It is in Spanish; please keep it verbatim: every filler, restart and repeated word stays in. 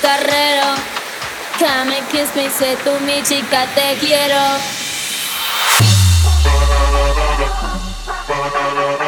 carrero. Come and kiss me, sé tú mi chica, te quiero.